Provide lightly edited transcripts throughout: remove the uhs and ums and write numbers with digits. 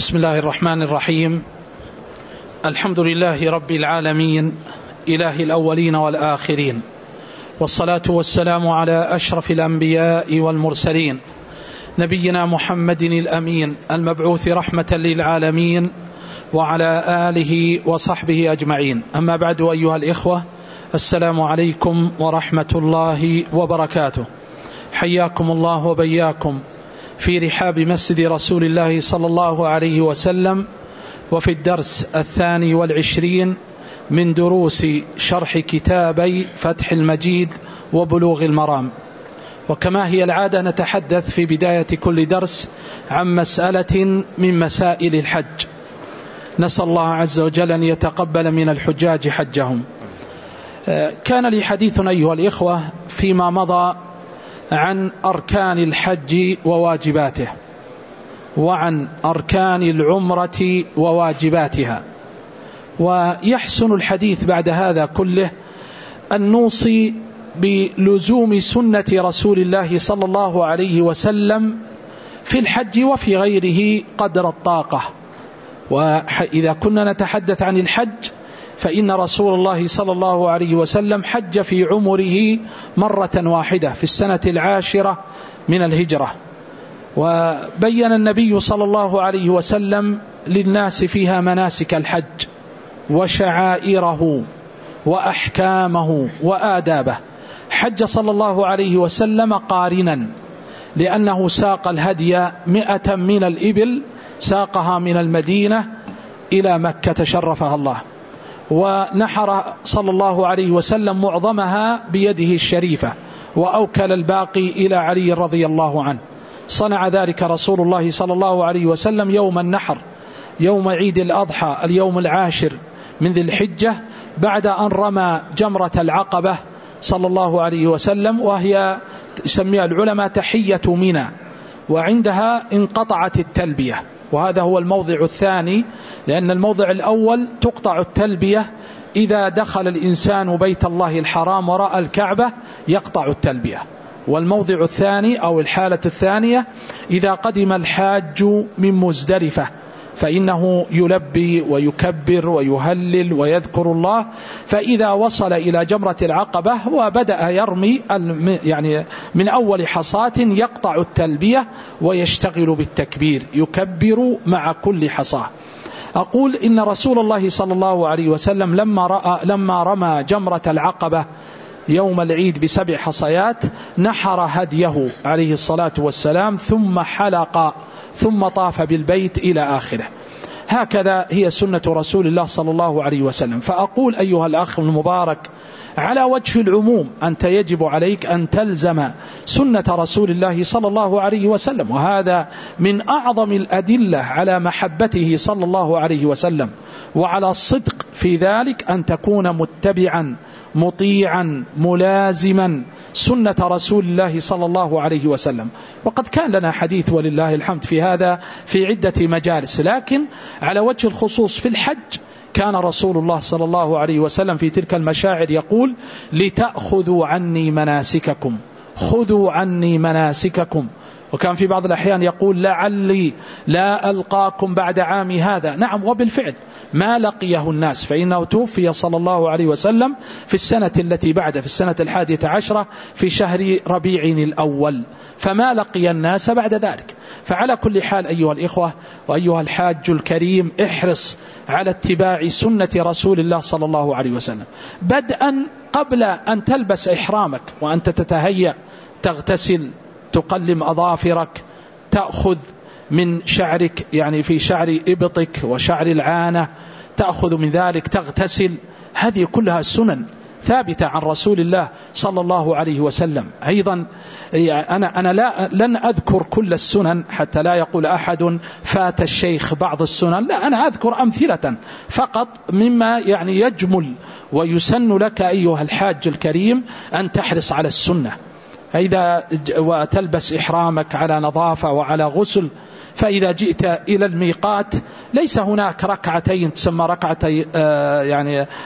بسم الله الرحمن الرحيم. الحمد لله رب العالمين، إله الأولين والآخرين، والصلاة والسلام على أشرف الأنبياء والمرسلين، نبينا محمد الأمين المبعوث رحمة للعالمين، وعلى آله وصحبه أجمعين. أما بعد، أيها الإخوة، السلام عليكم ورحمة الله وبركاته. حياكم الله وبياكم في رحاب مسجد رسول الله صلى الله عليه وسلم، وفي الدرس 22 من دروس شرح كتابي فتح المجيد وبلوغ المرام. وكما هي العادة، نتحدث في بداية كل درس عن مسألة من مسائل الحج، نسأل الله عز وجل أن يتقبل من الحجاج حجهم. كان لي حديث أيها الإخوة فيما مضى عن أركان الحج وواجباته، وعن أركان العمرة وواجباتها، ويحسن الحديث بعد هذا كله أن نوصي بلزوم سنة رسول الله صلى الله عليه وسلم في الحج وفي غيره قدر الطاقة. وإذا كنا نتحدث عن الحج، فإن رسول الله صلى الله عليه وسلم حج في عمره مرة واحدة في السنة 10 من الهجرة، وبين النبي صلى الله عليه وسلم للناس فيها مناسك الحج وشعائره وأحكامه وآدابه. حج صلى الله عليه وسلم قارنا، لأنه ساق الهدي 100 من الإبل، ساقها من المدينة إلى مكة شرفها الله، ونحر صلى الله عليه وسلم معظمها بيده الشريفة، وأوكل الباقي إلى علي رضي الله عنه. صنع ذلك رسول الله صلى الله عليه وسلم يوم النحر، يوم عيد الأضحى، اليوم 10 من ذي الحجة، بعد أن رمى جمرة العقبة صلى الله عليه وسلم، وهي يسميها العلماء تحية منى، وعندها انقطعت التلبية. وهذا هو الموضع الثاني، لأن الموضع الأول تقطع التلبية إذا دخل الإنسان بيت الله الحرام ورأى الكعبة يقطع التلبية. والموضع الثاني أو الحالة الثانية إذا قدم الحاج من مزدلفة، فإنه يلبي ويكبر ويهلل ويذكر الله، فإذا وصل إلى جمرة العقبة وبدأ يرمي يعني من أول حصاة يقطع التلبية ويشتغل بالتكبير، يكبر مع كل حصاة. أقول إن رسول الله صلى الله عليه وسلم لما رمى جمرة العقبة يوم العيد ب7 حصيات، نحر هديه عليه الصلاة والسلام، ثم حلق، ثم طاف بالبيت إلى آخره. هكذا هي سنة رسول الله صلى الله عليه وسلم. فأقول أيها الأخ المبارك، على وجه العموم أنت يجب عليك أن تلزم سنة رسول الله صلى الله عليه وسلم، وهذا من أعظم الأدلة على محبته صلى الله عليه وسلم، وعلى الصدق في ذلك أن تكون متبعا مطيعا ملازما سنة رسول الله صلى الله عليه وسلم. وقد كان لنا حديث ولله الحمد في هذا في عدة مجالس، لكن على وجه الخصوص في الحج كان رسول الله صلى الله عليه وسلم في تلك المشاعر يقول: لتأخذوا عني مناسككم، خذوا عني مناسككم. وكان في بعض الأحيان يقول: لعلي لا ألقاكم بعد عامي هذا. نعم، وبالفعل ما لقيه الناس، فإنه توفي صلى الله عليه وسلم في السنة التي بعد، في السنة 11 في شهر ربيع الأول، فما لقي الناس بعد ذلك. فعلى كل حال أيها الإخوة وأيها الحاج الكريم، احرص على اتباع سنة رسول الله صلى الله عليه وسلم، بدءا قبل أن تلبس إحرامك، وأنت تتهيأ، تغتسل، تقلم أظافرك، تأخذ من شعرك، يعني في شعر إبطك وشعر العانة، تأخذ من ذلك، تغتسل. هذه كلها سنن ثابتة عن رسول الله صلى الله عليه وسلم. أيضا أنا لن أذكر كل السنن حتى لا يقول أحد فات الشيخ بعض السنن، لا، أنا أذكر أمثلة فقط مما يعني يجمل ويسن لك أيها الحاج الكريم أن تحرص على السنة. فإذا وتلبس إحرامك على نظافة وعلى غسل، فإذا جئت إلى الميقات ليس هناك ركعتين تسمى ركعتي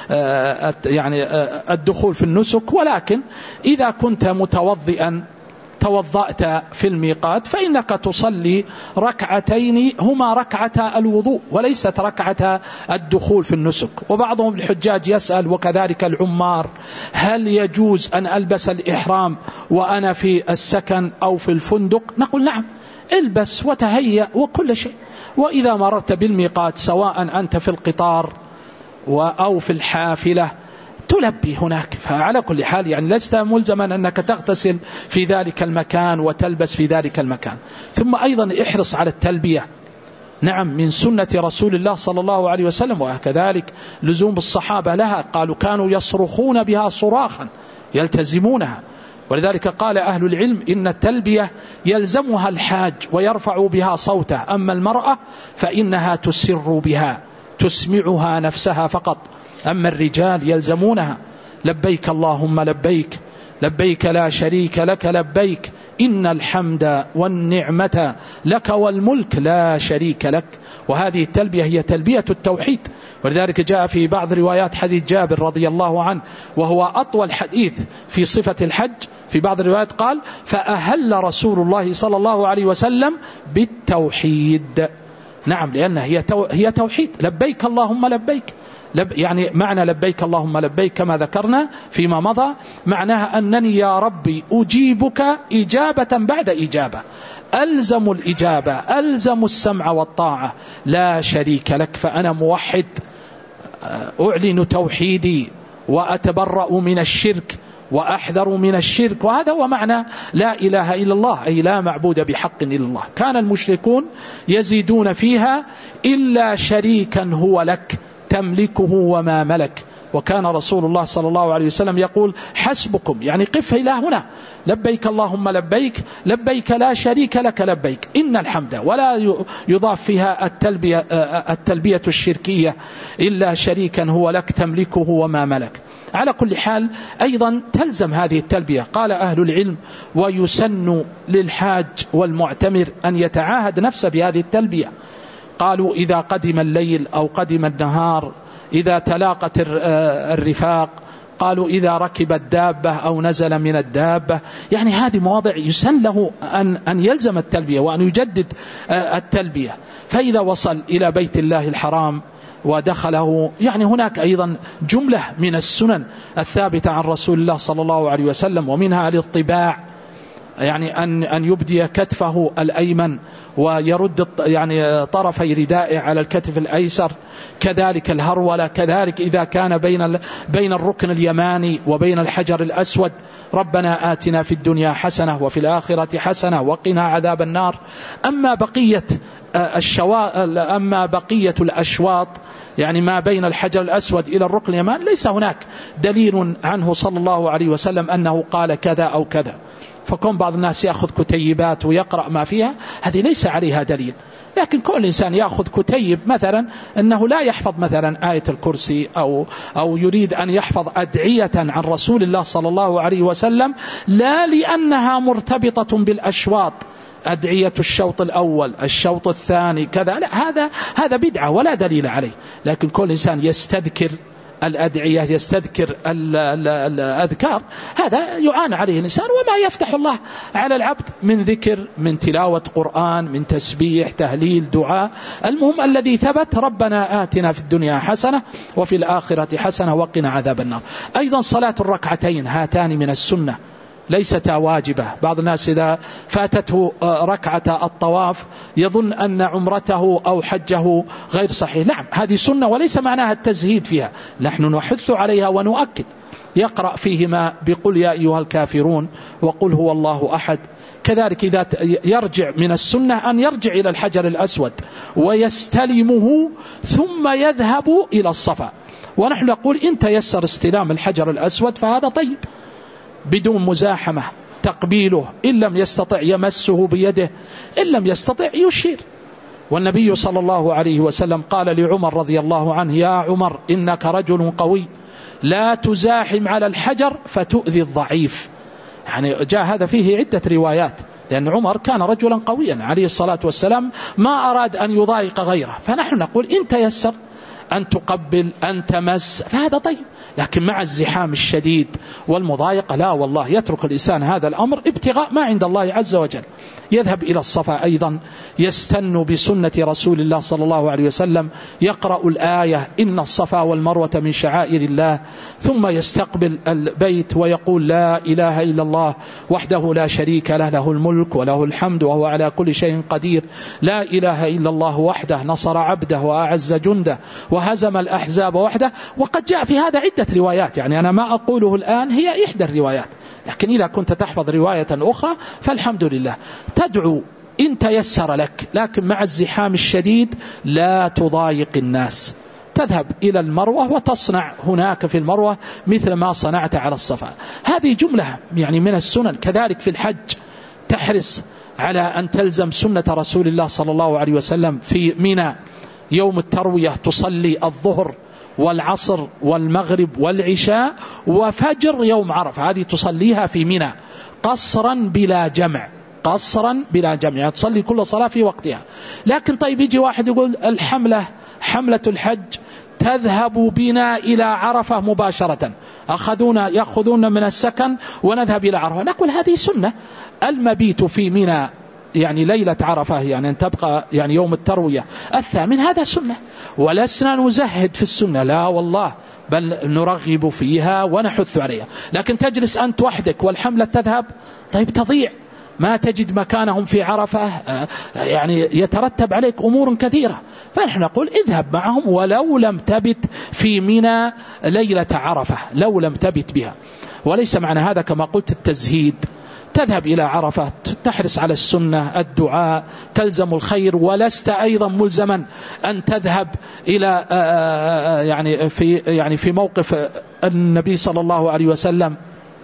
يعني الدخول في النسك، ولكن إذا كنت متوضئا توضأت في الميقات فإنك تصلي ركعتين هما ركعتا الوضوء وليست ركعتا الدخول في النسك. وبعضهم الحجاج يسأل وكذلك العمار: هل يجوز أن ألبس الإحرام وأنا في السكن أو في الفندق؟ نقول نعم، البس وتهيأ وكل شيء. وإذا مررت بالميقات سواء أنت في القطار أو في الحافلة تلبي هناك. فعلى كل حال يعني لست ملزما أنك تغتسل في ذلك المكان وتلبس في ذلك المكان. ثم أيضا احرص على التلبية، نعم من سنة رسول الله صلى الله عليه وسلم، وكذلك لزوم الصحابة لها، قالوا كانوا يصرخون بها صراخا يلتزمونها. ولذلك قال أهل العلم إن التلبية يلزمها الحاج ويرفع بها صوته، أما المرأة فإنها تسر بها تسمعها نفسها فقط، أما الرجال يلزمونها: لبيك اللهم لبيك، لبيك لا شريك لك لبيك، إن الحمد والنعمة لك والملك لا شريك لك. وهذه التلبية هي تلبية التوحيد. ولذلك جاء في بعض روايات حديث جابر رضي الله عنه وهو أطول حديث في صفة الحج، في بعض الروايات قال: فأهل رسول الله صلى الله عليه وسلم بالتوحيد. نعم، لأن هي توحيد، لبيك اللهم لبيك، يعني معنى لبيك اللهم لبيك كما ذكرنا فيما مضى معناها أنني يا ربي أجيبك إجابة بعد إجابة، ألزم الإجابة، ألزم السمع والطاعة، لا شريك لك. فأنا موحد، أعلن توحيدي وأتبرأ من الشرك وأحذر من الشرك. وهذا هو معنى لا إله إلا الله، أي لا معبود بحق إلا الله. كان المشركون يزيدون فيها: إلا شريكا هو لك تملكه وما ملك. وكان رسول الله صلى الله عليه وسلم يقول: حسبكم، يعني قف إلى هنا، لبيك اللهم لبيك، لبيك لا شريك لك لبيك، إن الحمد، ولا يضاف فيها التلبية الشركية: إلا شريكا هو لك تملكه وما ملك. على كل حال أيضا تلزم هذه التلبية. قال أهل العلم: ويسن للحاج والمعتمر أن يتعاهد نفسه بهذه التلبية. قالوا: إذا قدم الليل أو قدم النهار، إذا تلاقت الرفاق، قالوا إذا ركب الدابة أو نزل من الدابة. يعني هذه مواضع يسن له أن يلزم التلبية وأن يجدد التلبية. فإذا وصل إلى بيت الله الحرام ودخله، يعني هناك أيضا جملة من السنن الثابتة عن رسول الله صلى الله عليه وسلم، ومنها الاطباع، يعني أن يبدي كتفه الأيمن ويرد يعني طرفي ردائه على الكتف الأيسر، كذلك الهرولة، كذلك إذا كان بين الركن اليماني وبين الحجر الأسود: ربنا آتنا في الدنيا حسنة وفي الآخرة حسنة وقنا عذاب النار. أما بقية الأشواط، يعني ما بين الحجر الأسود إلى الركن اليماني، ليس هناك دليل عنه صلى الله عليه وسلم أنه قال كذا أو كذا. فكون بعض الناس يأخذ كتيبات ويقرأ ما فيها، هذه ليس عليها دليل. لكن كل إنسان يأخذ كتيب مثلا أنه لا يحفظ مثلا آية الكرسي أو يريد أن يحفظ أدعية عن رسول الله صلى الله عليه وسلم، لا لأنها مرتبطة بالأشواط، أدعية الشوط الأول، الشوط الثاني، كذا، لا، هذا بدعة ولا دليل عليه. لكن كل إنسان يستذكر الأدعية، يستذكر الأذكار، هذا يعان عليه الإنسان. وما يفتح الله على العبد من ذكر، من تلاوة قرآن، من تسبيح، تهليل، دعاء، المهم الذي ثبت: ربنا آتنا في الدنيا حسنة وفي الآخرة حسنة وقنا عذاب النار. أيضا صلاة الركعتين، هاتان من السنة ليستا واجبة. بعض الناس إذا فاتته ركعة الطواف يظن أن عمرته أو حجه غير صحيح. نعم، هذه سنة وليس معناها التزهيد فيها، نحن نحث عليها ونؤكد. يقرأ فيهما بقل يا أيها الكافرون وقل هو الله أحد. كذلك إذا يرجع من السنة أن يرجع إلى الحجر الأسود ويستلمه ثم يذهب إلى الصفا. ونحن نقول إن تيسر استلام الحجر الأسود فهذا طيب، بدون مزاحمة، تقبيله، إن لم يستطع يمسه بيده، إن لم يستطع يشير. والنبي صلى الله عليه وسلم قال لعمر رضي الله عنه: يا عمر إنك رجل قوي، لا تزاحم على الحجر فتؤذي الضعيف. يعني جاء هذا فيه عدة روايات، لأن عمر كان رجلا قويا عليه الصلاة والسلام، ما أراد أن يضايق غيره. فنحن نقول إن تيسر أن تقبل، أن تمس، فهذا طيب. لكن مع الزحام الشديد والمضايقة لا والله، يترك الإنسان هذا الأمر ابتغاء ما عند الله عز وجل. يذهب إلى الصفا أيضا، يستن بسنة رسول الله صلى الله عليه وسلم، يقرأ الآية إن الصفا والمروة من شعائر الله، ثم يستقبل البيت ويقول لا إله إلا الله وحده لا شريك له، له الملك وله الحمد وهو على كل شيء قدير، لا إله إلا الله وحده نصر عبده وأعز جنده وهزم الأحزاب وحده. وقد جاء في هذا عدة روايات، يعني أنا ما أقوله الآن هي إحدى الروايات، لكن إذا كنت تحفظ رواية أخرى فالحمد لله. تدعو إن تيسر لك، لكن مع الزحام الشديد لا تضايق الناس. تذهب إلى المروة وتصنع هناك في المروة مثل ما صنعت على الصفا. هذه جملة يعني من السنن. كذلك في الحج تحرص على أن تلزم سنة رسول الله صلى الله عليه وسلم في منى يوم التروية، تصلي الظهر والعصر والمغرب والعشاء وفجر يوم عرفة، هذه تصليها في منى قصرا بلا جمع، قصرا بلا جمع، يعني تصلي كل صلاة في وقتها. لكن طيب يجي واحد يقول حملة الحج تذهب بنا إلى عرفة مباشرة، يأخذون من السكن ونذهب إلى عرفة. نقول هذه سنة، المبيت في منى يعني ليلة عرفة، يعني أن تبقى يعني يوم التروية الثامن، هذا سنة، ولسنا نزهد في السنة لا والله، بل نرغب فيها ونحث عليها. لكن تجلس أنت وحدك والحملة تذهب، طيب تضيع، ما تجد مكانهم في عرفة، يعني يترتب عليك أمور كثيرة. فنحن نقول اذهب معهم ولو لم تبت في منى ليلة عرفة، لو لم تبت بها. وليس معنى هذا كما قلت التزهيد. تذهب إلى عرفة، تحرص على السنة، الدعاء، تلزم الخير، ولست أيضا ملزما أن تذهب إلى يعني في موقف النبي صلى الله عليه وسلم،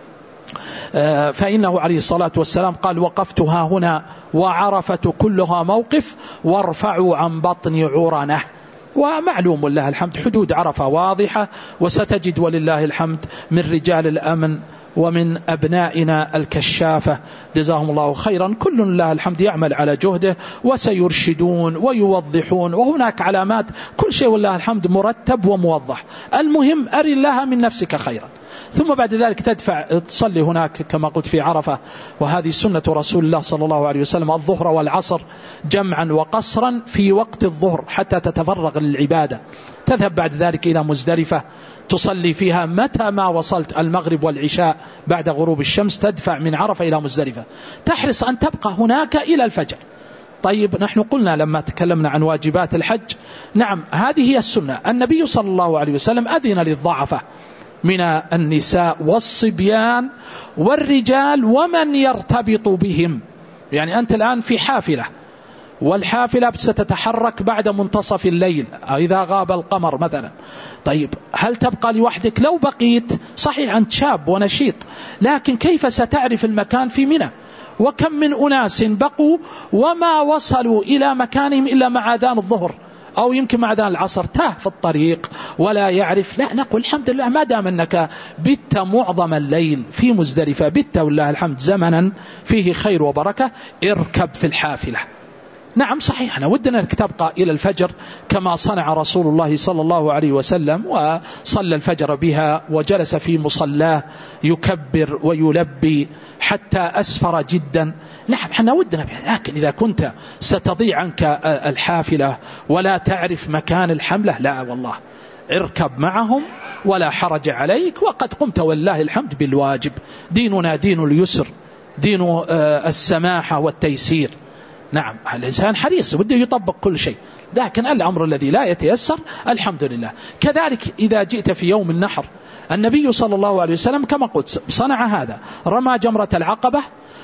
فإنه عليه الصلاة والسلام قال وقفتها هنا وعرفة كلها موقف وارفعوا عن بطن عرنه. ومعلوم لله الحمد حدود عرفة واضحة، وستجد ولله الحمد من رجال الأمن ومن أبنائنا الكشافة جزاهم الله خيرا، كل لله الحمد يعمل على جهده وسيرشدون ويوضحون، وهناك علامات، كل شيء والله الحمد مرتب وموضح. المهم أري الله من نفسك خيرا، ثم بعد ذلك تصلي هناك كما قلت في عرفة. وهذه سنة رسول الله صلى الله عليه وسلم، الظهر والعصر جمعا وقصرا في وقت الظهر حتى تتفرغ للعبادة. تذهب بعد ذلك إلى مزدلفة، تصلي فيها متى ما وصلت المغرب والعشاء بعد غروب الشمس، تدفع من عرفة إلى مزدلفة، تحرص أن تبقى هناك إلى الفجر. طيب نحن قلنا لما تكلمنا عن واجبات الحج، نعم هذه هي السنة. النبي صلى الله عليه وسلم أذن للضعفة من النساء والصبيان والرجال ومن يرتبط بهم. يعني أنت الآن في حافلة، والحافلة ستتحرك بعد منتصف الليل إذا غاب القمر مثلا، طيب هل تبقى لوحدك؟ لو بقيت صحيح أنت شاب ونشيط، لكن كيف ستعرف المكان في منى؟ وكم من أناس بقوا وما وصلوا إلى مكانهم إلا مع أذان الظهر أو يمكن مع أذان العصر، تاه في الطريق ولا يعرف. لا، نقول الحمد لله ما دام أنك بت معظم الليل في مزدلفة، بت والله الحمد زمنا فيه خير وبركة، اركب في الحافلة. نعم صحيح أنا ودنا أنك تبقى إلى الفجر كما صنع رسول الله صلى الله عليه وسلم، وصلى الفجر بها وجلس في مصلاه يكبر ويلبي حتى أسفر جدا. نعم احنا ودنا بها، لكن إذا كنت ستضيع عنك الحافلة ولا تعرف مكان الحملة، لا والله اركب معهم ولا حرج عليك، وقد قمت والله الحمد بالواجب. ديننا دين اليسر، دين السماحة والتيسير. نعم الإنسان حريص وده يطبق كل شيء، لكن الأمر الذي لا يتيسر الحمد لله. كذلك إذا جئت في يوم النحر، النبي صلى الله عليه وسلم كما قلت صنع هذا، رمى جمرة العقبة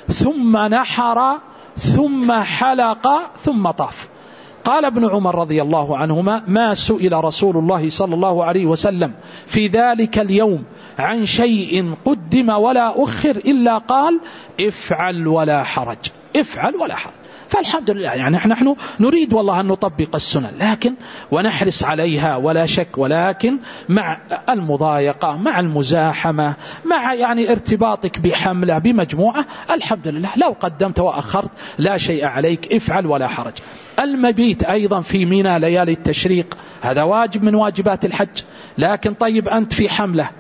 ثم نحر ثم حلق ثم طاف. قال ابن عمر رضي الله عنهما ما سئل رسول الله صلى الله عليه وسلم في ذلك اليوم عن شيء قدم ولا أخر إلا قال افعل ولا حرج، افعل ولا حرج. فالحمد لله يعني نحن نريد والله أن نطبق السنن لكن ونحرص عليها ولا شك، ولكن مع المضايقة، مع المزاحمة، مع يعني ارتباطك بحملة بمجموعة، الحمد لله لو قدمت وأخرت لا شيء عليك، افعل ولا حرج. المبيت أيضا في منى ليالي التشريق هذا واجب من واجبات الحج، لكن طيب أنت في حملة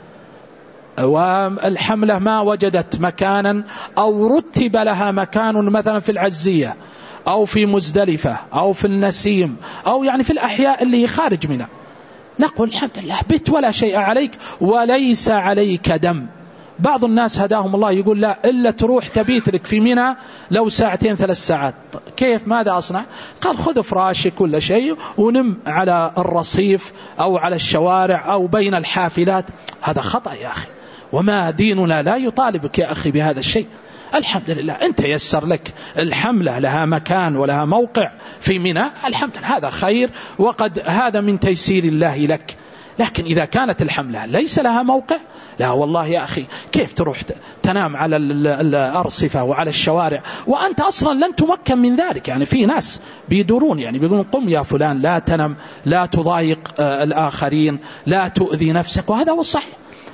والحملة ما وجدت مكانا أو رتب لها مكان مثلا في العزية أو في مزدلفة أو في النسيم أو يعني في الأحياء اللي خارج منى، نقول الحمد لله بت ولا شيء عليك وليس عليك دم. بعض الناس هداهم الله يقول لا إلا تروح تبيت لك في منى لو 2 3 ساعات، كيف ماذا أصنع؟ قال خذ فراشك كل شيء ونم على الرصيف أو على الشوارع أو بين الحافلات. هذا خطأ يا أخي، وما ديننا لا يطالبك يا أخي بهذا الشيء. الحمد لله أنت يسر لك الحملة لها مكان ولها موقع في منى، الحمد لله هذا خير، وقد هذا من تيسير الله لك. لكن إذا كانت الحملة ليس لها موقع، لا والله يا أخي كيف تروح تنام على الأرصفة وعلى الشوارع وأنت أصلا لن تمكن من ذلك؟ يعني في ناس بيدورون يعني بيقولون قم يا فلان لا تنم، لا تضايق الآخرين، لا تؤذي نفسك، وهذا هو الصحيح.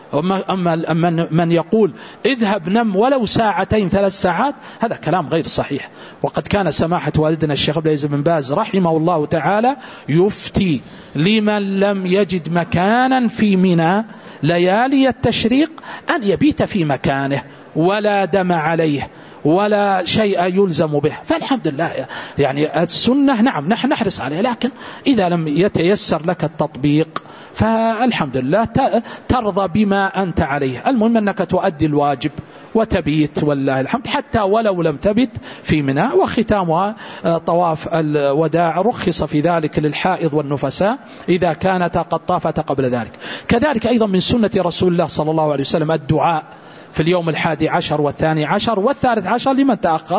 أما من يقول اذهب نم ولو 2 3 ساعات، هذا كلام غير صحيح. وقد كان سماحة والدنا الشيخ عبد العزيز بن باز رحمه الله تعالى يفتي لمن لم يجد مكانا في منى ليالي التشريق أن يبيت في مكانه ولا دم عليه ولا شيء يلزم به. فالحمد لله يعني السنة نعم نحن نحرص عليها، لكن إذا لم يتيسر لك التطبيق فالحمد لله ترضى بما أنت عليه. المهم أنك تؤدي الواجب وتبيت والله الحمد، حتى ولو لم تبت في منى. وختامها طواف الوداع، رخص في ذلك للحائض والنفساء إذا كانت قد طافت قبل ذلك. كذلك أيضا من سنة رسول الله صلى الله عليه وسلم الدعاء في اليوم 11 و12 و13 لمن تأخر،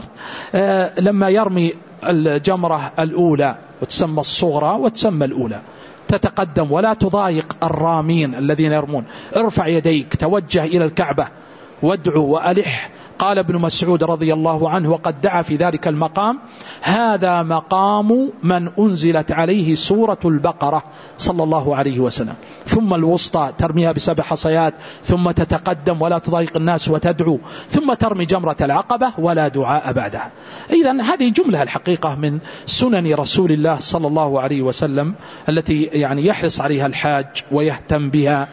لما يرمي الجمرة الأولى وتسمى الصغرى وتسمى الأولى، تتقدم ولا تضايق الرامين الذين يرمون، ارفع يديك توجه إلى الكعبة وادعو وألح. قال ابن مسعود رضي الله عنه وقد دعا في ذلك المقام: هذا مقام من أنزلت عليه سورة البقرة صلى الله عليه وسلم. ثم الوسطى ترميها ب7 حصيات، ثم تتقدم ولا تضايق الناس وتدعو، ثم ترمي جمرة العقبة ولا دعاء بعدها. إذن هذه جملة الحقيقة من سنن رسول الله صلى الله عليه وسلم التي يعني يحرص عليها الحاج ويهتم بها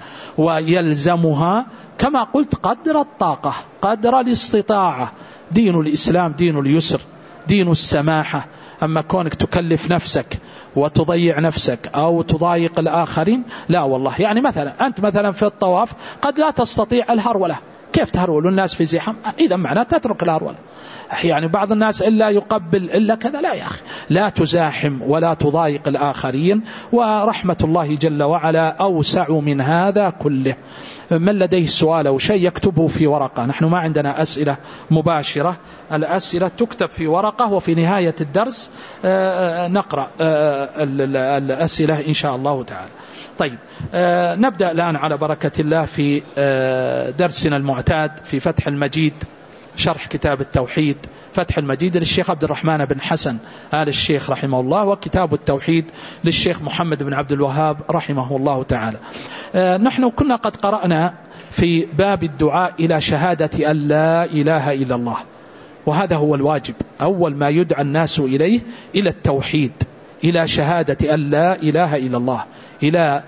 ويلزمها كما قلت قدر الطاقة قدر الاستطاعة. دين الإسلام دين اليسر، دين السماحة. أما كونك تكلف نفسك وتضيع نفسك أو تضايق الآخرين، لا والله. يعني مثلا أنت مثلا في الطواف قد لا تستطيع الهرولة، كيف تهرول الناس في زحام؟ إذا معناه تترك الهرولة. يعني بعض الناس إلا يقبل إلا كذا، لا يا أخي، لا تزاحم ولا تضايق الآخرين، ورحمة الله جل وعلا أوسع من هذا كله. من لديه سؤال أو شيء يكتبه في ورقة، نحن ما عندنا أسئلة مباشرة، الأسئلة تكتب في ورقة وفي نهاية الدرس نقرأ الأسئلة إن شاء الله تعالى. طيب نبدأ الآن على بركة الله في درسنا المعتاد في فتح المجيد، شرح كتاب التوحيد فتح المجيد للشيخ عبد الرحمن بن حسن آل الشيخ رحمه الله، وكتاب التوحيد للشيخ محمد بن عبد الوهاب رحمه الله تعالى. نحن كنا قد قرأنا في باب الدعاء إلى شهادة أن لا إله إلا الله، وهذا هو الواجب، أول ما يدعى الناس إليه إلى التوحيد، إلى شهادة أن لا إله إلا الله، إلى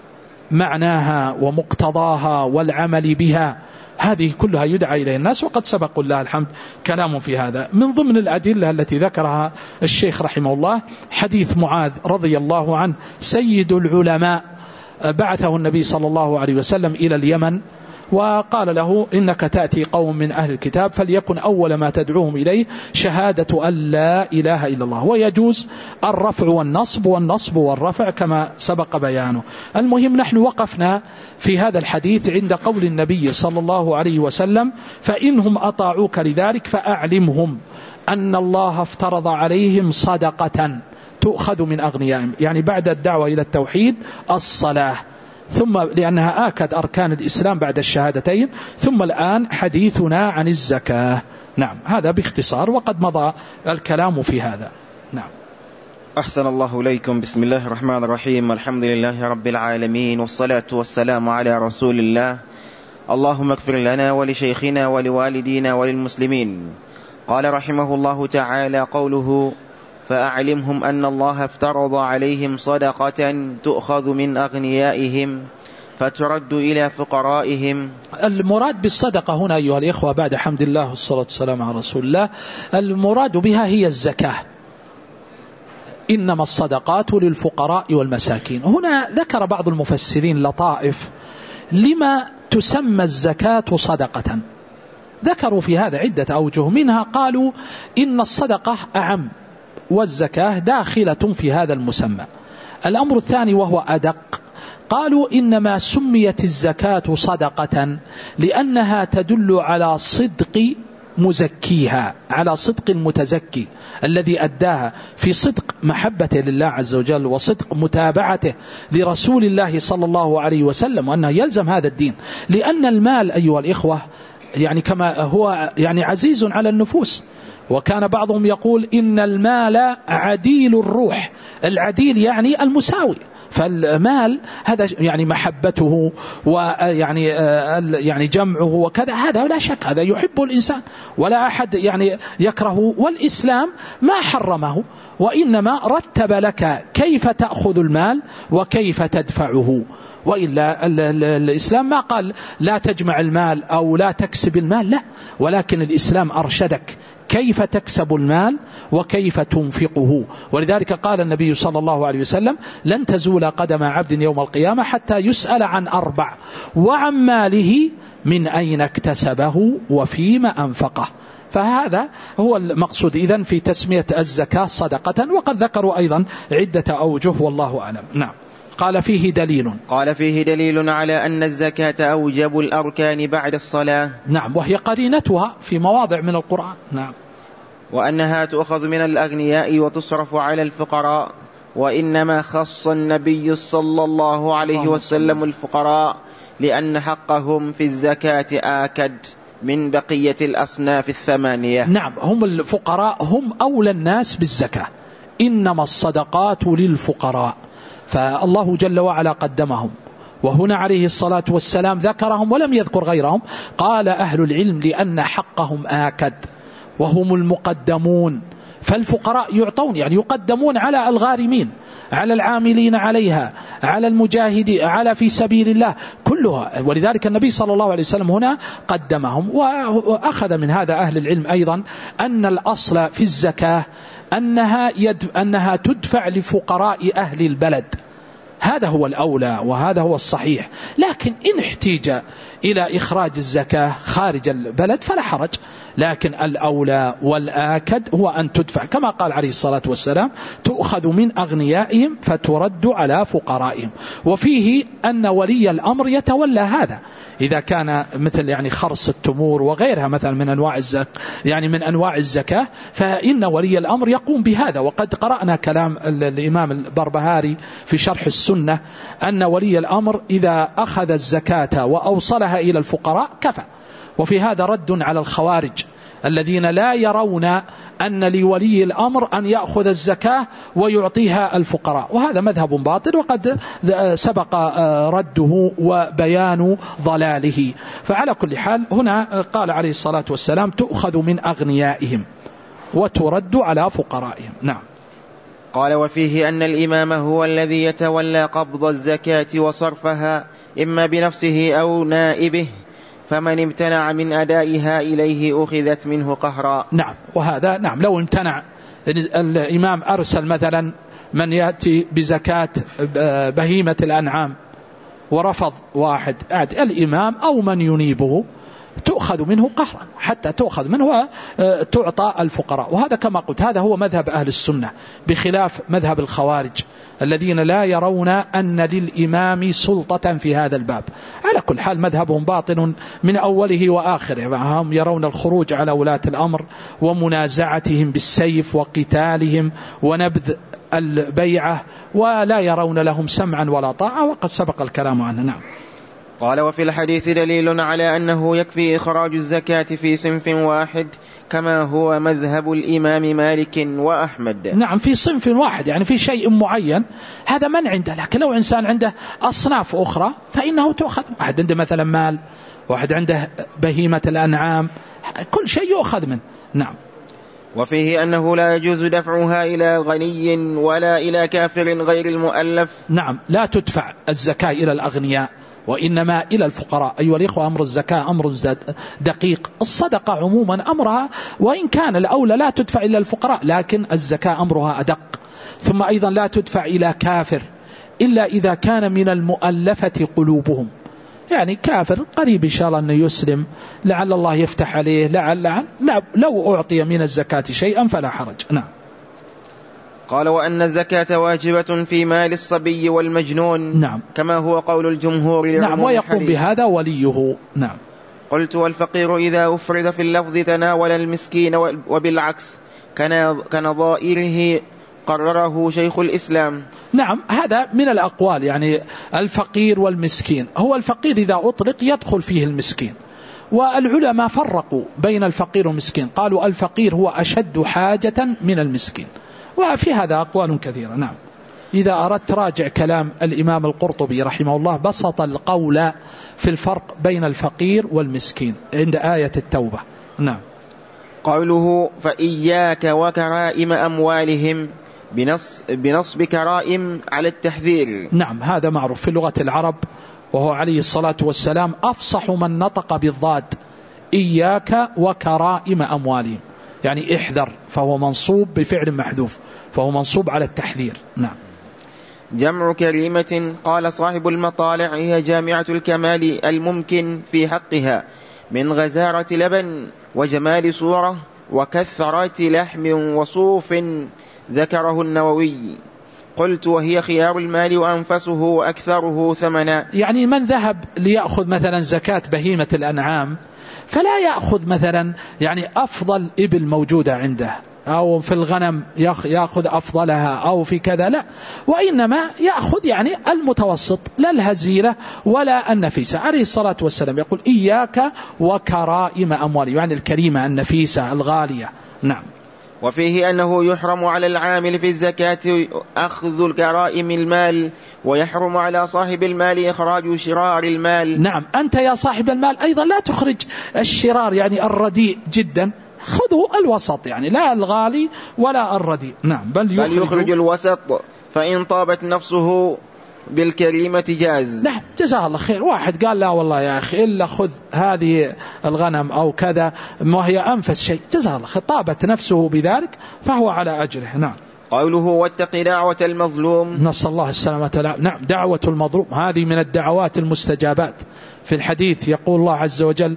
معناها ومقتضاها والعمل بها، هذه كلها يدعى إليه الناس، وقد سبق الله الحمد كلام في هذا. من ضمن الأدلة التي ذكرها الشيخ رحمه الله حديث معاذ رضي الله عنه سيد العلماء، بعثه النبي صلى الله عليه وسلم إلى اليمن وقال له: إنك تأتي قوم من أهل الكتاب فليكن أول ما تدعوهم إليه شهادة أن لا إله إلا الله. ويجوز الرفع والنصب والرفع كما سبق بيانه. المهم نحن وقفنا في هذا الحديث عند قول النبي صلى الله عليه وسلم: فإنهم أطاعوك لذلك فأعلمهم أن الله افترض عليهم صدقة تؤخذ من أغنيائهم. يعني بعد الدعوة إلى التوحيد الصلاة، ثم لأنها آكد أركان الإسلام بعد الشهادتين، ثم الآن حديثنا عن الزكاة. نعم، هذا باختصار، وقد مضى الكلام في هذا. نعم. أحسن الله إليكم. بسم الله الرحمن الرحيم. الحمد لله رب العالمين، والصلاة والسلام على رسول الله. اللهم اغفر لنا ولشيخنا ولوالدينا وللمسلمين. قال رحمه الله تعالى: قوله: فأعلمهم أن الله افترض عليهم صدقة تؤخذ من أغنيائهم فترد إلى فقرائهم. المراد بالصدقة هنا أيها الإخوة بعد حمد الله والصلاة والسلام على رسول الله، المراد بها هي الزكاة. إنما الصدقات للفقراء والمساكين. هنا ذكر بعض المفسرين لطائف لما تسمى الزكاة صدقة، ذكروا في هذا عدة أوجه، منها قالوا إن الصدقة أعم والزكاة داخلة في هذا المسمى. الأمر الثاني وهو أدق، قالوا إنما سميت الزكاة صدقة لأنها تدل على صدق مزكيها، على صدق المتزكي الذي أداها في صدق محبته لله عز وجل وصدق متابعته لرسول الله صلى الله عليه وسلم، وأنه يلزم هذا الدين. لأن المال أيها الإخوة يعني كما هو يعني عزيز على النفوس، وكان بعضهم يقول إن المال عديل الروح. العديل يعني المساوي، فالمال هذا يعني محبته ويعني يعني جمعه وكذا، هذا لا شك هذا يحب الإنسان ولا أحد يعني يكرهه، والإسلام ما حرمه، وإنما رتب لك كيف تأخذ المال وكيف تدفعه. وإلا الإسلام ما قال لا تجمع المال أو لا تكسب المال، لا، ولكن الإسلام أرشدك كيف تكسب المال وكيف تنفقه. ولذلك قال النبي صلى الله عليه وسلم: لن تزول قدم عبد يوم القيامة حتى يسأل عن 4: وعن ماله من أين اكتسبه وفيما أنفقه. فهذا هو المقصود إذن في تسمية الزكاة صدقة، وقد ذكروا أيضا عدة أوجه والله أعلم. نعم. قال فيه دليل على أن الزكاة أوجب الأركان بعد الصلاة. نعم، وهي قرينتها في مواضع من القرآن. نعم. وأنها تؤخذ من الأغنياء وتصرف على الفقراء، وإنما خص النبي صلى الله عليه وسلم الفقراء لأن حقهم في الزكاة آكد من بقية الأصناف 8. نعم، هم الفقراء هم أولى الناس بالزكاة. إنما الصدقات للفقراء، فالله جل وعلا قدمهم، وهنا عليه الصلاة والسلام ذكرهم ولم يذكر غيرهم. قال أهل العلم لأن حقهم آكد وهم المقدمون، فالفقراء يعطون يعني يقدمون على الغارمين، على العاملين عليها، على المجاهدين، على في سبيل الله كلها. ولذلك النبي صلى الله عليه وسلم هنا قدمهم. وأخذ من هذا أهل العلم أيضا أن الأصل في الزكاة أنها تدفع لفقراء أهل البلد، هذا هو الأولى وهذا هو الصحيح. لكن إن احتاج إلى إخراج الزكاة خارج البلد فلا حرج، لكن الأولى والآكد هو أن تدفع كما قال عليه الصلاة والسلام: تؤخذ من أغنيائهم فترد على فقرائهم. وفيه أن ولي الأمر يتولى هذا إذا كان مثل يعني خرص التمور وغيرها مثلا من أنواع يعني من أنواع الزكاة، فإن ولي الأمر يقوم بهذا. وقد قرأنا كلام الإمام البربهاري في شرح السنة أن ولي الأمر إذا أخذ الزكاة وأوصلها إلى الفقراء كفى. وفي هذا رد على الخوارج الذين لا يرون أن لولي الأمر أن يأخذ الزكاة ويعطيها الفقراء، وهذا مذهب باطل وقد سبق رده وبيان ضلاله. فعلى كل حال هنا قال عليه الصلاة والسلام: تؤخذ من أغنيائهم وترد على فقرائهم. نعم. قال: وفيه أن الإمام هو الذي يتولى قبض الزكاة وصرفها إما بنفسه أو نائبه، فمن امتنع من أدائها إليه أخذت منه قهرا. نعم، وهذا نعم لو امتنع الإمام أرسل مثلا من يأتي بزكاة بهيمة الأنعام ورفض واحد الإمام أو من ينيبه تؤخذ منه قهرا، حتى تؤخذ منه وتعطى الفقراء. وهذا كما قلت هذا هو مذهب أهل السنة، بخلاف مذهب الخوارج الذين لا يرون أن للإمام سلطة في هذا الباب. على كل حال مذهبهم باطن من أوله وآخره، هم يرون الخروج على ولاة الأمر ومنازعتهم بالسيف وقتالهم ونبذ البيعة، ولا يرون لهم سمعا ولا طاعة، وقد سبق الكلام عنه. نعم. قال: وفي الحديث دليل على أنه يكفي إخراج الزكاة في صنف واحد كما هو مذهب الإمام مالك وأحمد. نعم، في صنف واحد، يعني في شيء معين هذا من عنده، لكن لو إنسان عنده أصناف أخرى فإنه تأخذ. واحد عنده مثلا مال، واحد عنده بهيمة الأنعام، كل شيء يؤخذ منه. نعم. وفيه أنه لا يجوز دفعها إلى غني ولا إلى كافر غير المؤلف. نعم، لا تدفع الزكاة إلى الأغنياء وإنما إلى الفقراء. أيها الإخوة، أمر الزكاة أمر دقيق. الصدقة عموما أمرها وإن كان الأولى لا تدفع إلى الفقراء، لكن الزكاة أمرها أدق. ثم أيضا لا تدفع إلى كافر إلا إذا كان من المؤلفة قلوبهم، يعني كافر قريب إن شاء الله أنه يسلم، لعل الله يفتح عليه، لو أعطي من الزكاة شيئا فلا حرج. نعم. قال: وأن الزكاة واجبة في مال الصبي والمجنون. نعم. كما هو قول الجمهور. نعم، ويقوم بهذا وليه. نعم. قلت: والفقير إذا أفرد في اللفظ تناول المسكين، وبالعكس كنظائره قرره شيخ الإسلام. نعم، هذا من الأقوال، يعني الفقير والمسكين. هو الفقير إذا أطلق يدخل فيه المسكين، والعلماء فرقوا بين الفقير والمسكين، قالوا الفقير هو أشد حاجة من المسكين، وفي هذا أقوال كثيرة. نعم. إذا أردت راجع كلام الإمام القرطبي رحمه الله، بسط القول في الفرق بين الفقير والمسكين عند آية التوبة. نعم. قوله: فإياك وكرائم أموالهم، بنصب كرائم على التحذير. نعم، هذا معروف في لغة العرب، وهو عليه الصلاة والسلام أفصح من نطق بالضاد. إياك وكرائم أموالهم، يعني احذر، فهو منصوب بفعل محذوف، فهو منصوب على التحذير. نعم. جمع كريمة. قال صاحب المطالع: هي جامعة الكمال الممكن في حقها من غزارة لبن وجمال صورة وكثرة لحم وصوف، ذكره النووي. قلت: وهي خيار المال وأنفسه وأكثره ثمنا. يعني من ذهب ليأخذ مثلا زكاة بهيمة الأنعام فلا يأخذ مثلا يعني أفضل إبل موجودة عنده، أو في الغنم يأخذ أفضلها، أو في كذا، لا، وإنما يأخذ يعني المتوسط، لا الهزيلة ولا النفيسة. عليه الصلاة والسلام يقول: إياك وكرائم أموالي، يعني الكريمة النفيسة الغالية. نعم. وفيه أنه يحرم على العامل في الزكاة أخذ الكرائم المال، ويحرم على صاحب المال إخراج شرار المال. نعم، أنت يا صاحب المال أيضا لا تخرج الشرار، يعني الرديء جدا، خذوا الوسط، يعني لا الغالي ولا الرديء. نعم، بل يخرج الوسط، فإن طابت نفسه بالكريمة جاز. نعم، جزاه الله خير. واحد قال: لا والله يا أخي إلا خذ هذه الغنم أو كذا، ما هي أنفس شيء، جزاه الله خير، طابت نفسه بذلك فهو على أجره. نعم. قوله: واتق دعوة المظلوم. نسأل الله السلامة. نعم، دعوة المظلوم هذه من الدعوات المستجابات. في الحديث يقول الله عز وجل: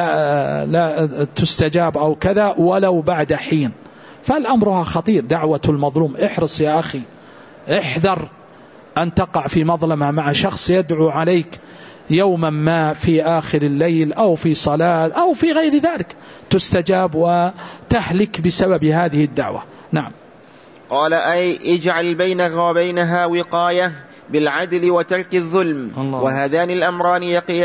لا تستجاب أو كذا ولو بعد حين، فالأمرها خطير. دعوة المظلوم، احرص يا أخي، احذر أن تقع في مظلمة مع شخص يدعو عليك يوما ما في آخر الليل أو في صلاة أو في غير ذلك، تستجاب وتهلك بسبب هذه الدعوة. نعم. قال: أي اجعل بينك وبينها وقاية بالعدل وترك الظلم. الله. وهذان الأمران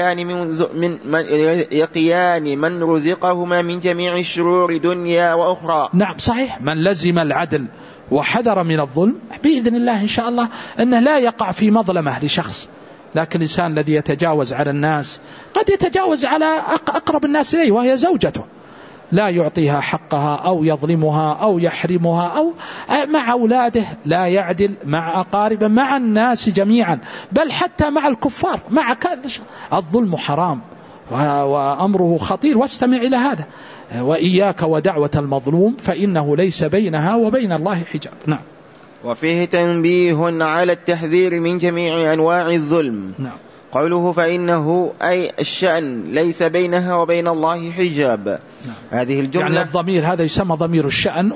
يقيان من رزقهما من جميع الشرور دنيا وأخرى. نعم، صحيح. من لزم العدل وحذر من الظلم بإذن الله إن شاء الله أنه لا يقع في مظلمة لشخص. لكن الإنسان الذي يتجاوز على الناس قد يتجاوز على أقرب الناس إليه وهي زوجته، لا يعطيها حقها أو يظلمها أو يحرمها، أو مع أولاده لا يعدل، مع أقاربه، مع الناس جميعا، بل حتى مع الكفار. مع الظلم حرام وأمره خطير، واستمع إلى هذا: وإياك ودعوة المظلوم فإنه ليس بينها وبين الله حجاب. نعم. وفيه تنبيه على التحذير من جميع أنواع الظلم. نعم. قوله فإنه أي الشأن ليس بينها وبين الله حجاب. هذه الجملة يعني الضمير هذا يسمى ضمير الشأن.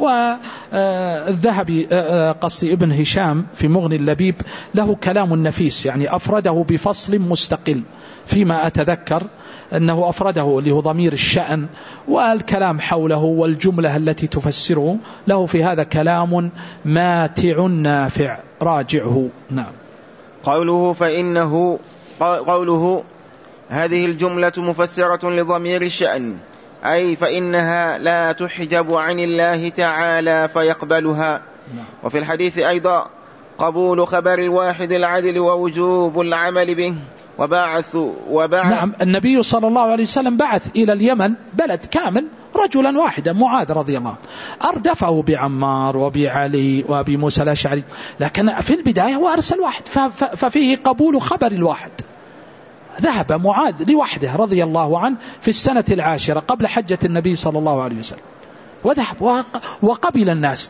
والذهبي قصدي ابن هشام في مغني اللبيب له كلام نفيس، يعني أفرده بفصل مستقل فيما أتذكر أنه أفرده اللي هو ضمير الشأن، والكلام حوله والجملة التي تفسره له في هذا كلام ماتع نافع راجعه. نعم. قوله فإنه قوله هذه الجملة مفسرة لضمير الشأن، أي فإنها لا تحجب عن الله تعالى فيقبلها. وفي الحديث أيضا قبول خبر الواحد العدل ووجوب العمل به وبعث. نعم، النبي صلى الله عليه وسلم بعث إلى اليمن بلد كامل رجلا واحدا معاذ رضي الله عنه، أردفه بعمار وبعلي وبموسى الأشعري، لكن في البداية هو أرسل واحد، ففيه قبول خبر الواحد. ذهب معاذ لوحده رضي الله عنه في السنة 10 قبل حجة النبي صلى الله عليه وسلم، وذهب وقبل الناس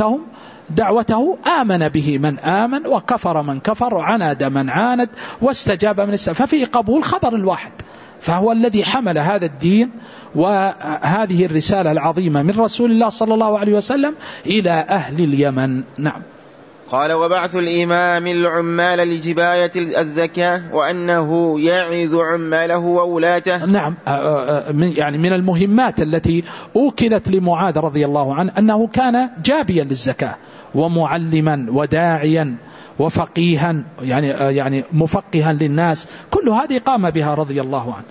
دعوته، آمن به من آمن وكفر من كفر وعاند من عاند واستجاب من استجاب، ففيه قبول خبر الواحد، فهو الذي حمل هذا الدين وهذه الرسالة العظيمة من رسول الله صلى الله عليه وسلم إلى أهل اليمن. نعم. قال وبعث الإمام العمال لجباية الزكاة وأنه يعظ عماله وولاته. نعم، يعني من المهمات التي أوكلت لمعاذ رضي الله عنه أنه كان جابيا للزكاة ومعلما وداعيا وفقيها، يعني مفقها للناس، كل هذه قام بها رضي الله عنه.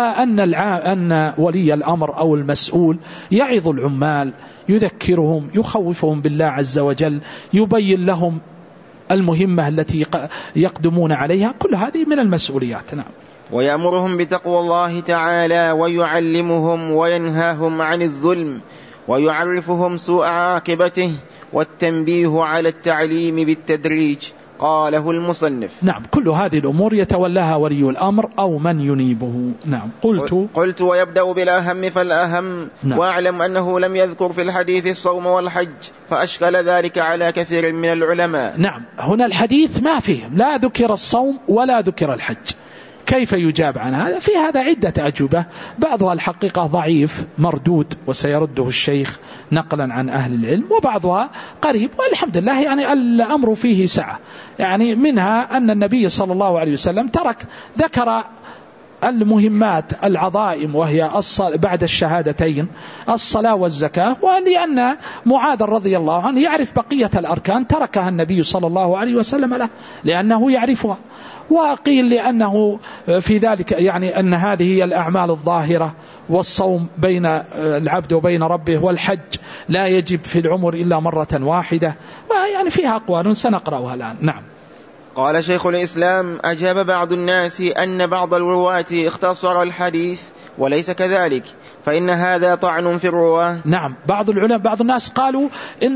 وأن ولي الأمر أو المسؤول يعظ العمال، يذكرهم، يخوفهم بالله عز وجل، يبين لهم المهمة التي يقدمون عليها، كل هذه من المسؤوليات. نعم. ويأمرهم بتقوى الله تعالى ويعلمهم وينهاهم عن الظلم ويعرفهم سوء عاقبته والتنبيه على التعليم بالتدريج. قاله المصنف. نعم، كل هذه الأمور يتولاها ولي الأمر أو من ينيبه. نعم. قلت ويبدأ بالأهم فالأهم. نعم. واعلم أنه لم يذكر في الحديث الصوم والحج فأشكل ذلك على كثير من العلماء. نعم، هنا الحديث ما فيه لا ذكر الصوم ولا ذكر الحج، كيف يجاب عن هذا؟ في هذا عدة أجوبة، بعضها الحقيقة ضعيف مردود وسيرده الشيخ نقلا عن أهل العلم، وبعضها قريب، والحمد لله يعني الأمر فيه سعة. يعني منها أن النبي صلى الله عليه وسلم ذكر المهمات العظائم وهي بعد الشهادتين الصلاة والزكاة، ولأن معاذ رضي الله عنه يعرف بقية الأركان تركها النبي صلى الله عليه وسلم له لأنه يعرفها. وقيل لأنه في ذلك يعني أن هذه هي الأعمال الظاهرة، والصوم بين العبد وبين ربه، والحج لا يجب في العمر إلا مرة واحدة، ويعني فيها أقوال سنقرأها الآن. نعم. قال شيخ الإسلام أجاب بعض الناس أن بعض الرواة اختصر الحديث وليس كذلك، فإن هذا طعن في الرواة. نعم، بعض العلماء بعض الناس قالوا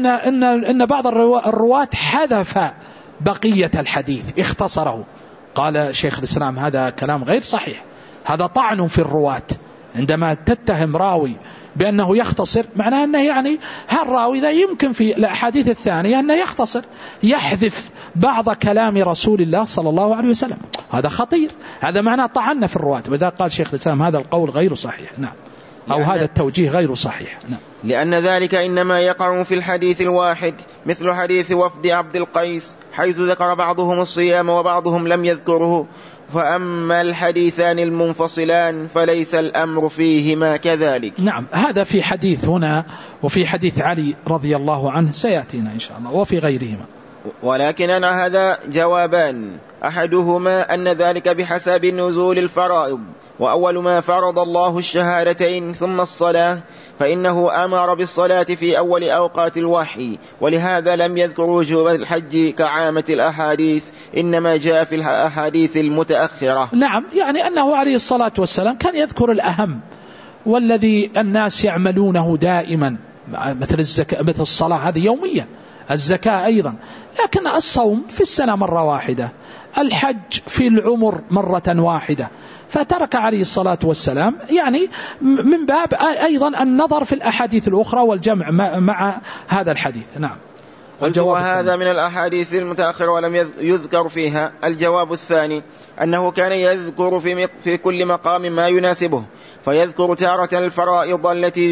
إن بعض الرواة حذف بقية الحديث اختصره. قال شيخ الإسلام هذا كلام غير صحيح، هذا طعن في الرواة. عندما تتهم راوي بأنه يختصر، معناه أنه يعني هالراوي ذا يمكن في الأحاديث الثانية أنه يختصر، يحذف بعض كلام رسول الله صلى الله عليه وسلم، هذا خطير، هذا معناه طعن في الرواة. وإذا قال شيخ الإسلام هذا القول غير صحيح. نعم. أو هذا التوجيه غير صحيح. نعم. لأن ذلك إنما يقع في الحديث الواحد، مثل حديث وفد عبد القيس حيث ذكر بعضهم الصيام وبعضهم لم يذكره. فأما الحديثان المنفصلان فليس الأمر فيهما كذلك. نعم، هذا في حديث هنا وفي حديث علي رضي الله عنه سيأتينا إن شاء الله، وفي غيرهما. ولكن أنا هذا جوابان، أحدهما أن ذلك بحسب نزول الفرائض، وأول ما فرض الله الشهادتين ثم الصلاة، فإنه أمر بالصلاة في أول أوقات الوحي، ولهذا لم يذكر وجوب الحج كعامة الأحاديث، إنما جاء في الأحاديث المتأخرة. نعم، يعني أنه عليه الصلاة والسلام كان يذكر الأهم والذي الناس يعملونه دائما، مثل الزكاة، مثل الصلاة هذه يوميا، الزكاة أيضا، لكن الصوم في السنة مرة واحدة، الحج في العمر مرة واحدة، فترك عليه الصلاة والسلام يعني من باب أيضا النظر في الأحاديث الأخرى والجمع مع هذا الحديث. نعم. قلت وهذا من الأحاديث المتأخرة ولم يذكر فيها. الجواب الثاني أنه كان يذكر في كل مقام ما يناسبه، فيذكر تارة الفرائض التي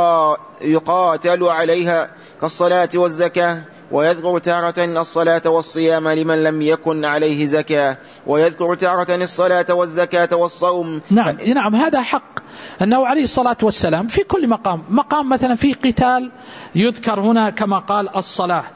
يقاتل عليها كالصلاة والزكاة، ويذكر تارة الصلاة والصيام لمن لم يكن عليه زكاة، ويذكر تارة الصلاة والزكاة والصوم. نعم هذا حق أنه عليه الصلاة والسلام في كل مقام مثلا في قتال يذكر هنا كما قال الصلاة،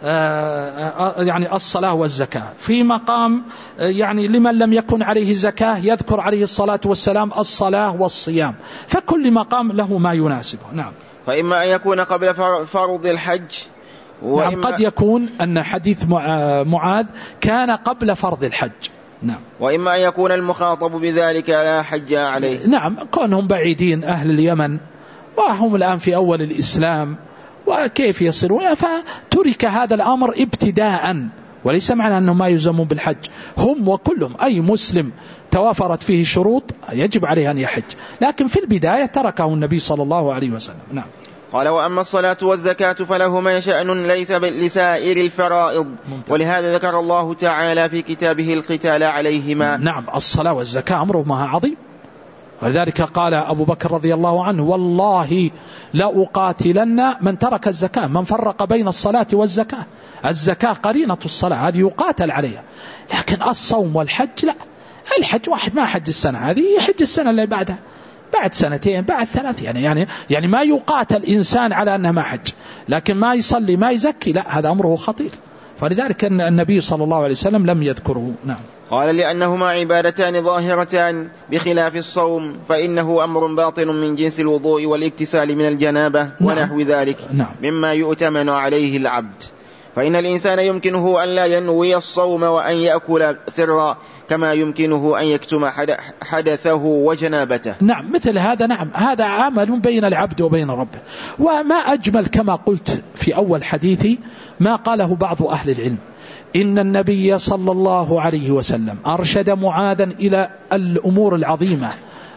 يعني الصلاة والزكاة. في مقام يعني لمن لم يكن عليه زكاة يذكر عليه الصلاة والسلام الصلاة والصيام، فكل مقام له ما يناسبه. نعم. فإما أن يكون قبل فرض الحج، نعم قد يكون أن حديث معاذ كان قبل فرض الحج. نعم. وإما أن يكون المخاطب بذلك لا حج عليه. نعم كونهم بعيدين أهل اليمن وهم الآن في أول الإسلام وكيف يصلون، فترك هذا الأمر ابتداء، وليس معنى أنهم ما يلزمون بالحج. هم وكلهم أي مسلم توافرت فيه شروط يجب عليه أن يحج، لكن في البداية تركه النبي صلى الله عليه وسلم. نعم. قال وأما الصلاة والزكاة فلهما شأن ليس لسائر الفرائض، ولهذا ذكر الله تعالى في كتابه القتال عليهما. نعم الصلاة والزكاة أمرهما عظيم، ولذلك قال أبو بكر رضي الله عنه والله لأقاتلن من ترك الزكاة، من فرق بين الصلاة والزكاة. الزكاة قرينة الصلاة، هذه يقاتل عليها، لكن الصوم والحج لا. الحج واحد ما حج السنة هذه يحج السنة اللي بعدها، بعد سنتين بعد ثلاث، يعني ما يقاتل إنسان على أنه ما حج، لكن ما يصلي ما يزكي لا، هذا أمره خطير، فلذلك النبي صلى الله عليه وسلم لم يذكره. نعم. قال لأنهما عبادتان ظاهرتان بخلاف الصوم، فإنه أمر باطن من جنس الوضوء والاغتسال من الجنابة ونحو ذلك. نعم. مما يؤتمن عليه العبد. فإن الإنسان يمكنه أن لا ينوي الصوم وأن يأكل سرا، كما يمكنه أن يكتم حدثه وجنابته. نعم مثل هذا. نعم هذا عمل بين العبد وبين ربه. وما أجمل كما قلت في أول حديثي ما قاله بعض أهل العلم، إن النبي صلى الله عليه وسلم أرشد معاذا إلى الأمور العظيمة،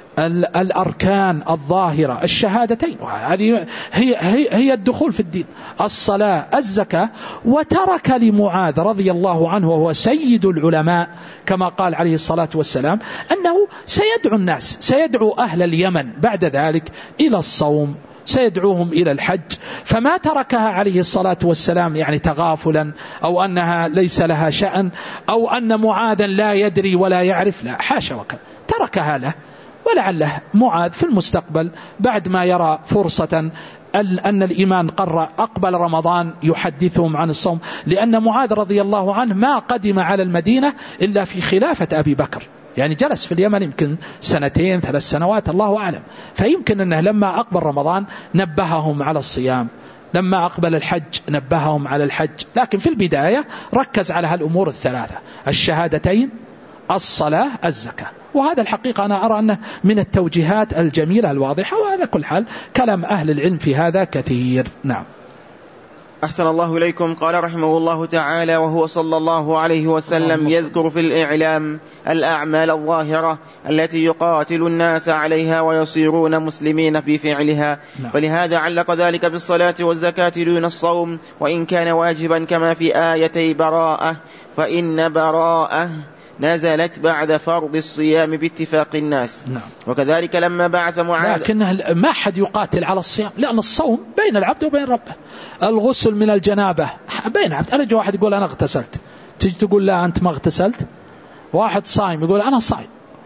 الأركان الظاهرة، الشهادتين، هذه هي الدخول في الدين، الصلاة الزكاة. وترك لمعاذ رضي الله عنه وهو سيد العلماء كما قال عليه الصلاة والسلام أنه سيدعو الناس، سيدعو أهل اليمن بعد ذلك إلى الصوم، سيدعوهم إلى الحج، فما تركها عليه الصلاة والسلام يعني تغافلا أو أنها ليس لها شأن أو أن معاذا لا يدري ولا يعرف، لا حاشا وكذا، تركها له. ولعله معاذ في المستقبل بعد ما يرى فرصة أن الإيمان أقبل رمضان يحدثهم عن الصوم، لأن معاذ رضي الله عنه ما قدم على المدينة إلا في خلافة أبي بكر، يعني جلس في اليمن يمكن 2 3 سنوات الله أعلم، فيمكن أنه لما أقبل رمضان نبههم على الصيام، لما أقبل الحج نبههم على الحج، لكن في البداية ركز على هالأمور الثلاثة، الشهادتين، الصلاة، الزكاة. وهذا الحقيقة أنا أرى أنه من التوجيهات الجميلة الواضحة، وعلى كل حال كلام أهل العلم في هذا كثير. نعم. أحسن الله إليكم. قال رحمه الله تعالى وهو صلى الله عليه وسلم يذكر في الإعلام الأعمال الظاهرة التي يقاتل الناس عليها ويصيرون مسلمين في فعلها. نعم. فلهذا علق ذلك بالصلاة والزكاة دون الصوم، وإن كان واجبا كما في آيتي براءة، فإن براءة نزلت بعد فرض الصيام باتفاق الناس. نعم. وكذلك لما بعث معاذ، لكن ما حد يقاتل على الصيام، لأن الصوم بين العبد وبين ربه، الغسل من الجنابة بين العبد. أنا واحد يقول أنا اغتسلت، تجي تقول لا أنت ما اغتسلت. واحد صائم يقول أنا صائم،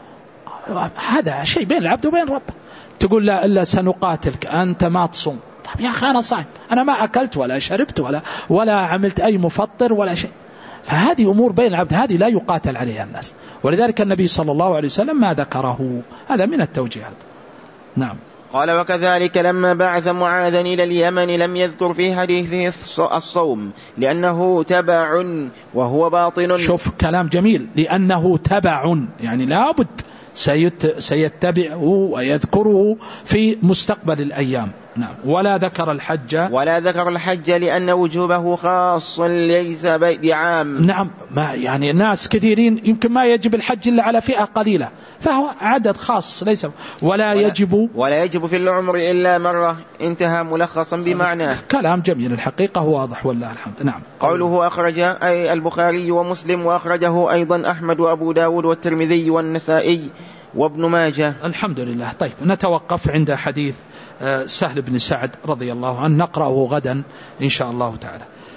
هذا شيء بين العبد وبين ربه. تقول لا إلا سنقاتلك أنت ما تصوم، طب يا أخي أنا صائم، أنا ما أكلت ولا شربت ولا عملت أي مفطر ولا شيء. فهذه أمور بين العبد، هذه لا يقاتل عليها الناس، ولذلك النبي صلى الله عليه وسلم ما ذكره، هذا من التوجيهات. نعم. قال وكذلك لما بعث معاذا إلى اليمن لم يذكر في حديثه الصوم لأنه تبع وهو باطن. شوف كلام جميل، لأنه تبع يعني لابد سيتبعه ويذكره في مستقبل الأيام، نعم. ولا ذكر الحج لأن وجوبه خاص ليس بعام. نعم. ما يعني الناس كثيرين يمكن ما يجب الحج إلا على فئة قليلة، فهو عدد خاص ليس. ولا يجب في العمر إلا مرة. انتهى ملخصا بمعناه. كلام جميل الحقيقة، واضح والله الحمد. نعم. قوله أخرج أي البخاري ومسلم، وأخرجه أيضا أحمد وأبو داود والترمذي والنسائي وابن ماجه. الحمد لله. طيب نتوقف عند حديث سهل بن سعد رضي الله عنه، نقرأه غدا إن شاء الله تعالى.